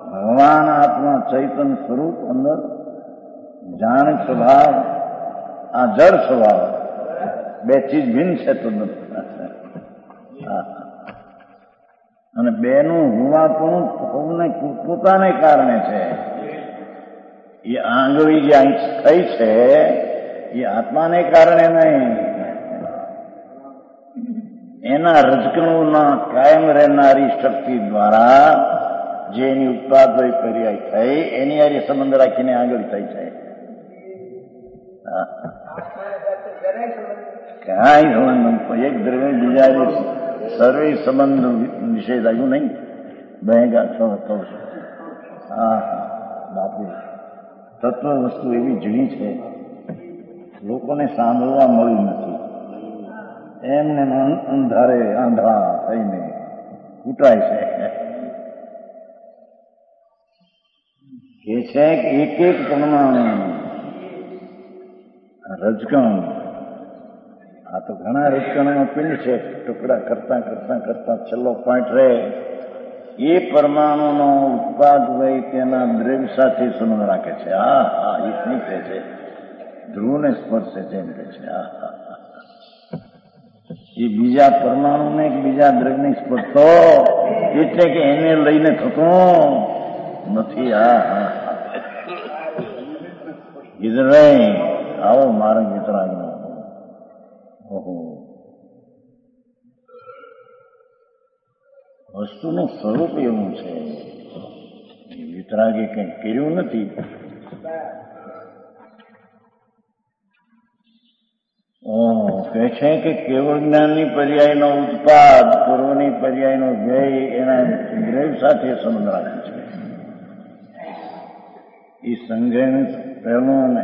ભગવાન આત્મા ચૈતન્ય સ્વરૂપ અંદર જાણ સ્વભાવ આ જળ સ્વભાવ, બે ચીજ ભિન્ન છે તો અને બેનું હુવાપણું હોવને પોતાને કારણે છે. એ આંગળી જે થઈ છે એ આત્માને કારણે નહીં, એના રજકણોના કાયમ રહેનારી શક્તિ દ્વારા જે એની ઉત્પાદ પર્યાય થઈ એની હારે સંબંધ રાખીને આંગળી થઈ છે. કાંઈ સંબંધ, એક દ્રવ્ય બીજા સર્વે સંબંધ નિષેધ આવ્યું નહીં. બહેગા છો તો હા હા બાપુ, તત્વ વસ્તુ એવી જડી છે લોકોને સાંભળવા મળ્યું નથી. એમને અંધારે આંધળા થઈને કૂટાય છે. કે છે કે એક એક પરમાણુ રજકણ, આ તો ઘણા રજકણનો પિંડ છે, ટુકડા કરતા કરતા કરતા છેલ્લો પોઈન્ટ રહે, એ પરમાણુનો ઉત્પાદ વય તેના દ્રવ્ય સાથે સંબંધ રાખે છે. હા હા એ શું કહે છે, ધ્રુવને સ્પર્શે છે એમ કહે છે. હા હા એ બીજા પરમાણુને બીજા દ્રવ્યને સ્પર્શતો એટલે કે એને લઈને થતો નથી. હા હા ગીધરાઈ આવો મારા વિતરાગનો. ઓહો, વસ્તુનું સ્વરૂપ એવું છે, વિતરાગે કંઈ કર્યું નથી. કહે છે કે કેવળ જ્ઞાનની પર્યાયનો ઉત્પાદ પૂર્વની પર્યાયનો ધ્યેય એના દ્રવ્ય સાથે સંબંધ રાખે છે. એ સંજયને પહેલો ને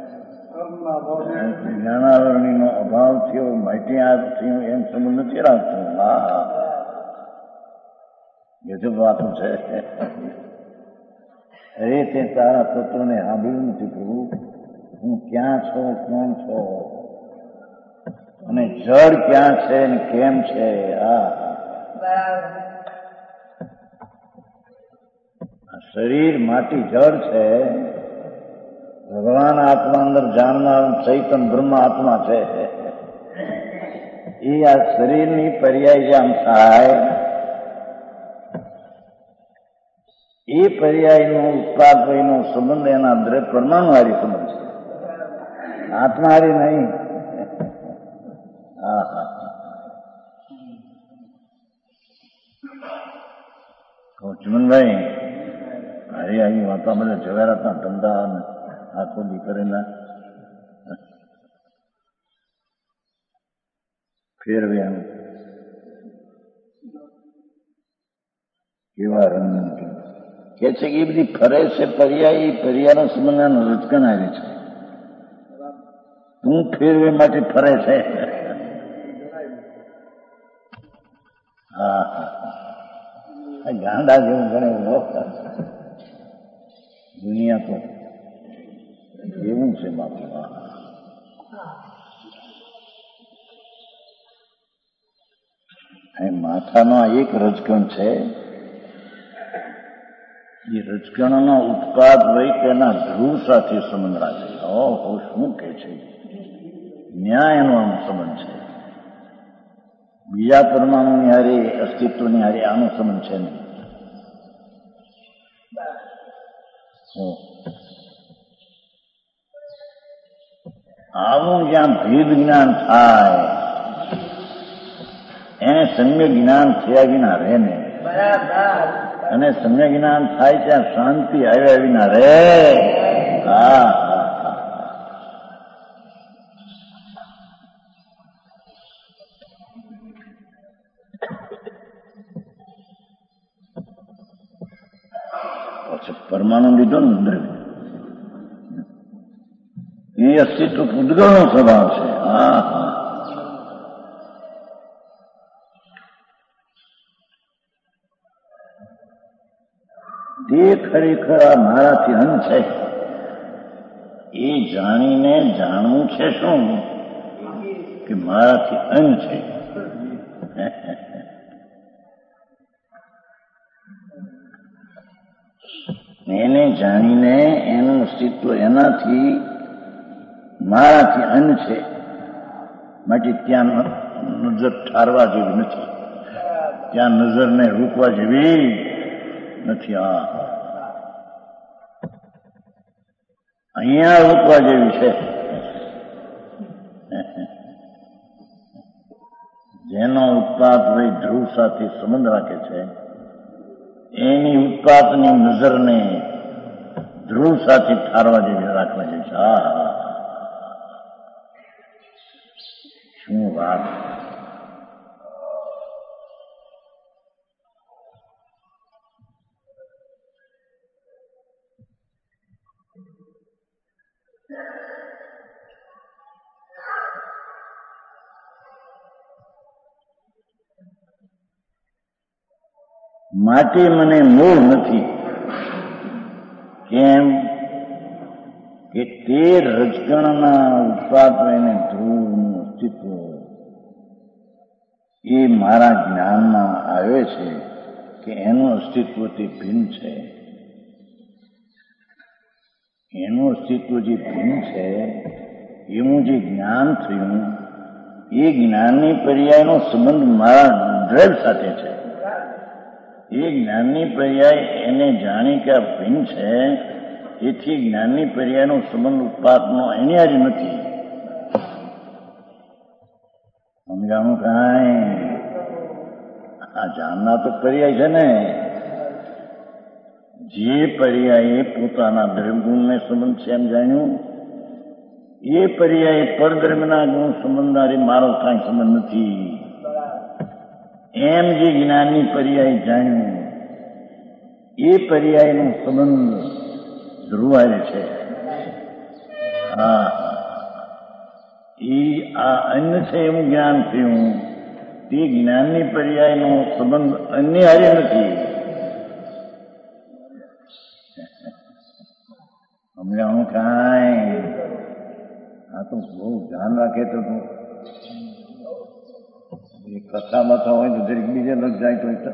જ્ઞાનાવરણીનો અભાવ થયો, માહિતી આ થયું એમ સંબંધ નથી રાખતો. હા ગજબ વાતો છે. અરે તે તારા તત્વને સાંભળ્યું નથી પ્રભુ, હું ક્યાં છો, કોણ છો, અને જળ ક્યાં છે ને કેમ છે. આ શરીર માટી જળ છે, ભગવાન આત્મા અંદર જાણનાર ચૈતન બ્રહ્મ આત્મા છે. એ આ શરીરની પર્યાય જે આમ થાય એ પર્યાયનો ઉત્પાદ વયનો સંબંધ એના દ્રવ્ય પરમાણુ હારી સંબંધ છે, આત્મા હારી નહીં. હા હા ચમનભાઈ, અરે અહીં વાતા બધા જવારાતના ધંધા આખો દીકરીના ફેરવ્યા કેવા રંગ કે છે કે એ બધી ફરે છે પર્યાય, પર્યાયના સંબંધના રજકણ આવે છે. તું ફેરવે માટે ફરે છે. હા હા ગાંડા જેવું ગણે દુનિયા તો એવું છે બાપુ. માથાનો એક રજકણ છે, એ રજકણનો ઉત્પાદ વય તેના ધ્રુવ સાથે સંબંધ રાખે. ઓહો શું કે છે, ન્યાયનો આનો સંબંધ છે. બીજા પરમાણુની હારે અસ્તિત્વની હારે આનો સંબંધ છે નહીં. આવું જ્યાં ભેદ જ્ઞાન થાય એને સમ્યક જ્ઞાન થયા વિના રહે ને, અને સમ્યક જ્ઞાન થાય ત્યાં શાંતિ આવ્યા વિના રહે. હા પછી પરમાણુ લીધો ને દ્રવ્ય, એ અસ્તિત્વ પૂતગળનો સ્વભાવ છે. હા હા તે ખરેખર આ મારાથી અંત છે એ જાણીને જાણવું છે શું કે મારાથી અંત છે. એને જાણીને એનું અસ્તિત્વ એનાથી મારાથી અન્ન છે, માટે ત્યાં નજર ઠારવા જેવી નથી, ત્યાં નજરને રોકવા જેવી નથી. આ અહીંયા રોકવા જેવી છે. જેનો ઉત્પાત વય ધ્રુવ સાથે સંબંધ રાખે છે, એની ઉત્પાતની નજરને ધ્રુવ સાથે ઠારવા જેવી રાખવા જેવી છે. આ શું વાત! માટે મને મોહ નથી. કેમ કે તે રજકણના ઉત્પાદ અને ધ્રુવનું અસ્તિત્વ એ મારા જ્ઞાનમાં આવે છે કે એનું અસ્તિત્વ તે ભિન્ન છે. એનું અસ્તિત્વ જે ભિન્ન છે એવું જે જ્ઞાન થયું, એ જ્ઞાનની પર્યાયનો સંબંધ મારા દ્રવ્ય સાથે છે. એ જ્ઞાનની પર્યાય એને જાણી કે આ ભિન્ન છે, એથી જ્ઞાનની પર્યાયનો સંબંધ ઉત્પાદનો એની હારે નથી. સમજાણું કાંઈ? આ જાણના તો પર્યાય છે ને. જે પર્યાયે પોતાના દ્રવ્યગુણને સંબંધ છે એમ જાણ્યું, એ પર્યાયે પરદ્રવ્યના ગુણ સંબંધારે મારો કાંઈ સંબંધ નથી એમ જે જ્ઞાનની પર્યાય જાણ્યું, એ પર્યાયનો સંબંધ ધ્રુવાય છે. હા, એ આ અન્ન છે એવું જ્ઞાન થયું, તે જ્ઞાનની પર્યાયનો સંબંધ અન્ય હારે નથી. સમજાણું કાંઈ? આ તો બહુ ધ્યાન રાખે તો એ કથા બથા હોય તો દરેક બીજે લગ જાય તો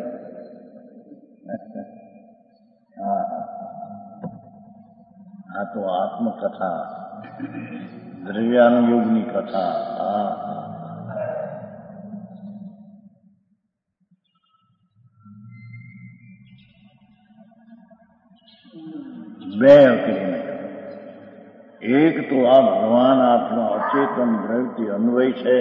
હા, આ તો આત્મકથા, દ્રવ્યાનુયોગની કથા. હા, બે કરીને એક તો આ ભગવાન આત્મા અચેતન દ્રવ્યથી અન્વય છે,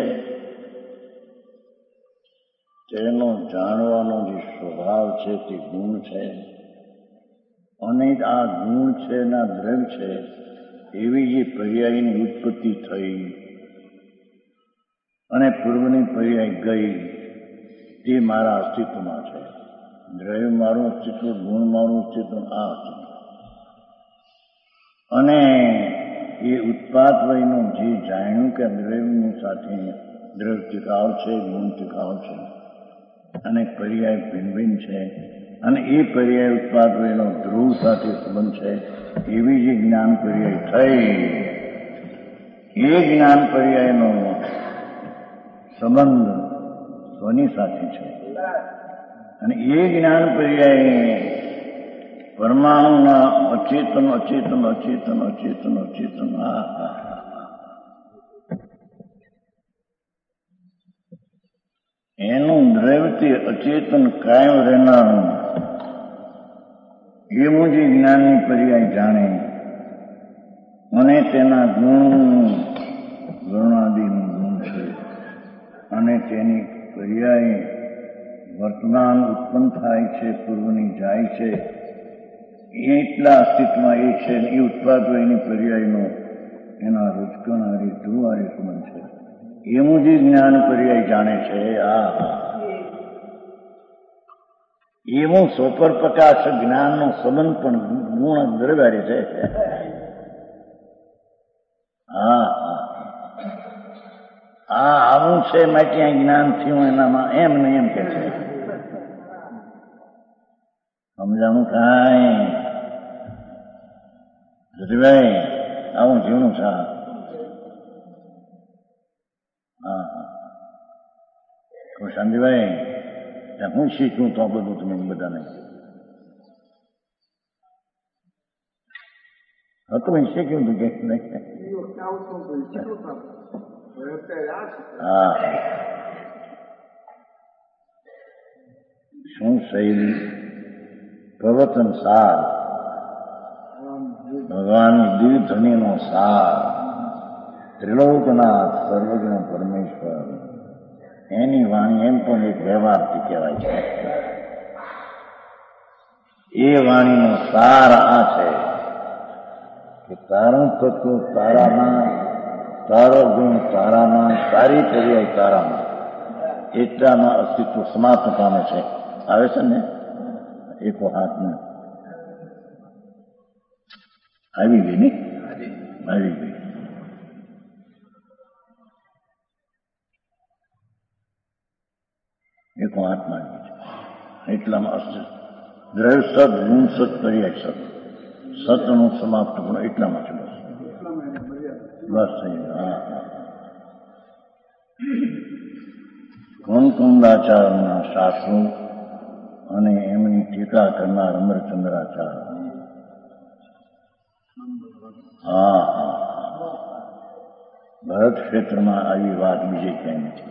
તેનો જાણવાનો જે સ્વભાવ છે તે ગુણ છે, અને આ ગુણ છે ના દ્રવ્ય છે એવી જે પર્યાયની ઉત્પત્તિ થઈ અને પૂર્વની પર્યાય ગઈ, તે મારા અસ્તિત્વમાં છે. દ્રવ્ય મારું અસ્તિત્વ, ગુણ મારું અસ્તિત્વ, આ અસ્તિત્વ. અને એ ઉત્પાદ વયનું જે જાણ્યું કે દ્રવ્યની સાથે દ્રવ્ય ટીકાવ છે, ગુણ ટીકાવ છે, અને પર્યાય ભિન્ન ભિન્ન છે, અને એ પર્યાય ઉત્પાદ વયનો ધ્રુવ સાથે સંબંધ છે, એવી જે જ્ઞાન પર્યાય થઈ, એ જ્ઞાન પર્યાયનો સંબંધ સ્વની સાથે છે. અને એ જ્ઞાન પર્યાય પરમાણુના અચેતન અચેતન અચેતન અચેતન અચેતન આ એનું દ્રવ્યથી અચેતન કાયમ રહેનારું એવું જે જ્ઞાનની પર્યાય જાણે, અને તેના ગુણ ગરુણાદિનું ગુણ છે, અને તેની પર્યાય વર્તમાન ઉત્પન્ન થાય છે, પૂર્વની જાય છે, એટલા અસ્તિત્વમાં એ છે. એ ઉત્પાદ એની પર્યાયનો એના રજકણ હારે ધ્રુવ હારે સંબંધ છે. એવું જે જ્ઞાન પર્યાય જાણે છે, આ એવું સોપર પ્રકાશ જ્ઞાનનો સંબંધ પણ ગુણ દ્રવ્ય છે. હા, આ આવું છે માટે આ જ્ઞાન થયું એનામાં એમ ને એમ કે છે. સમજાણું કાંઈ? જતીભાઈ આવું જીવનું છે. હા, શાંતિભાઈ હું શીખ્યું તો બધું તમે બધાને હતું એ શીખ્યું હતું કે નહીં? હા, શું શૈલી પ્રવચન સાર, ભગવાન દિવ્યધ્વનિનો સાર, ત્રિલોકનાથ સર્વજ્ઞ પરમેશ્વર, એની વાણી એમ પણ એક વ્યવહારથી કહેવાય છે. એ વાણીનો સાર આ છે કે તારું તત્વ તારામાં, તારો ગુણ તારામાં, તારી પર્યાય તારામાં, એટલામાં અસ્તિત્વ સમાપ્ત પામે છે. આવે છે ને એકો હાથમાં આવી ગઈ ને, આવી ગઈ. એકો હાથમાં આવી છે. એટલામાં અસ્તિત્વ દ્રવ્ય સત, ગુણ સત, પર્યાય સત, સતનું સમાપ્ત પણ એટલામાં છે. બસ બસ થઈ ગયું. હા હા. કુંકુંદાચાર્યના શાસ્ત્રો અને એમની ટીકા કરનાર અમરચંદ્રાચાર્ય. હા હા. ભરત ક્ષેત્રમાં આવી વાત બીજે ક્યાંય નથી.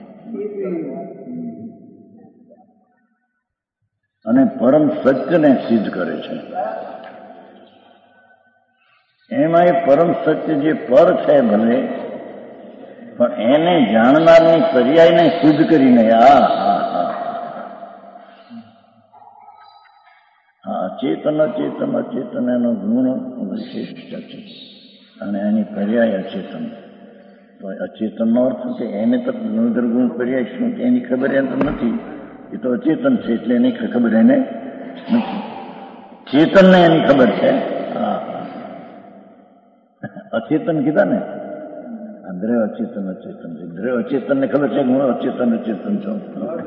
અને પરમ સત્યને સિદ્ધ કરે છે. એમાં એ પરમ સત્ય જે પર છે ભલે, પણ એને જાણનારની પર્યાયને સિદ્ધ કરીને આ હા હા હા અચેતન અચેતન અચેતન એનો ગુણ વિશિષ્ટ છે અને એની પર્યાય અચેતન. તો અચેતનનો અર્થ કે એને તો ગુણધર ગુણ પર્યાય શું કે એની ખબર એમ તો નથી. એ તો અચેતન છે એટલે એની ખબર એને નથી. ચેતનને એની ખબર છે. હા અચેતન કીધા ને, દ્રવ્ય અચેતન અચેતન છે. દ્રવ્ય અચેતન ને ખબર છે હું અચેતન અચેતન છું.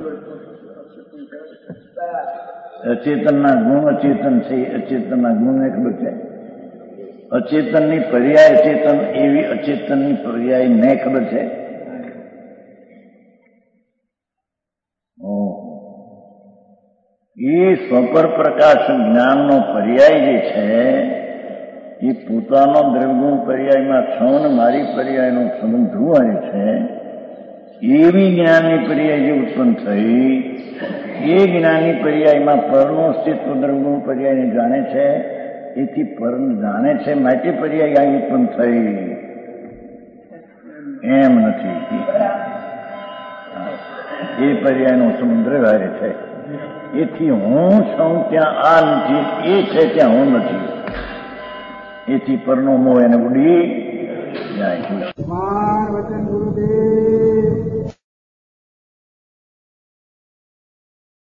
અચેતનના ગુણ અચેતન છે, અચેતનના ગુણને ખબર છે. અચેતનની પર્યાય અચેતન એવી અચેતનની પર્યાય ને ખબર છે. એ સ્વપર પ્રકાશ જ્ઞાનનો પર્યાય જે છે એ પોતાનો દ્રવ્યગુણ પર્યાયમાં છો ને મારી પર્યાયનો સંબંધ ધ્રુવાય છે. એવી જ્ઞાનની પર્યાય જે ઉત્પન્ન થઈ એ જ્ઞાનની પર્યાયમાં પરનું અસ્તિત્વ દ્રવ્યગુણ પર્યાયને જાણે છે. એથી પર જાણે છે માટે પર્યાય આ ઉત્પન્ન થઈ એમ નથી. એ પર્યાયનો સંબંધ દ્રવ્ય છે. એથી હું છું ત્યાં આ નથી, એ છે ત્યાં હું નથી. એથી પરનો મોહ એને ઉડી જાય. વચન ગુરુદેવ